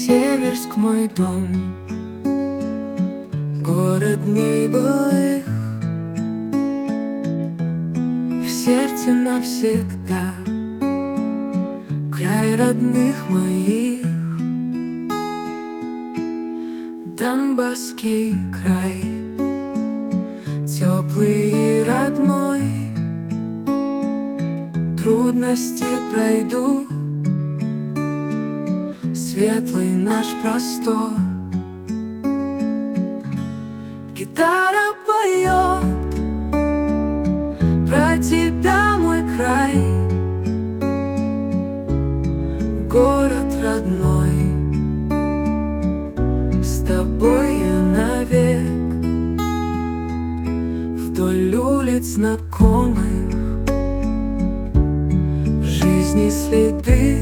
Северск мой дом, город дней былых, в сердце навсегда, край родных моих. Донбасский край, теплый и родной, трудности пройду, светлый наш простор. Гитара поет про тебя, мой край, город родной, с тобой я навек. Вдоль улиц знакомых в жизни следы,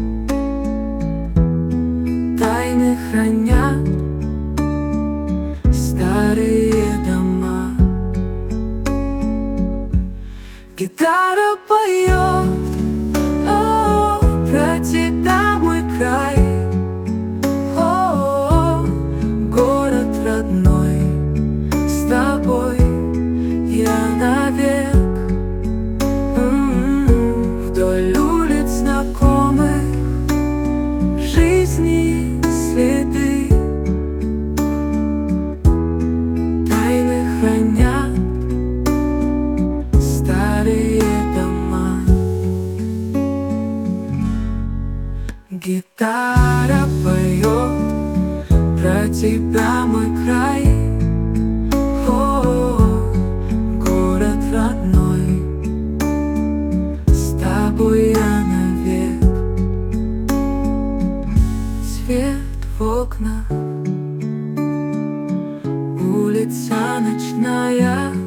тайны хранят старые дома. Гитара поет про тебя, мой край, город родной, с тобой я навек. Вдоль улиц знакомых жизни следы, тайны хранят старые дома. Гитара поет про тебя, мой край, город родной, с тобой я навек. Свет в окнах, улица ночная,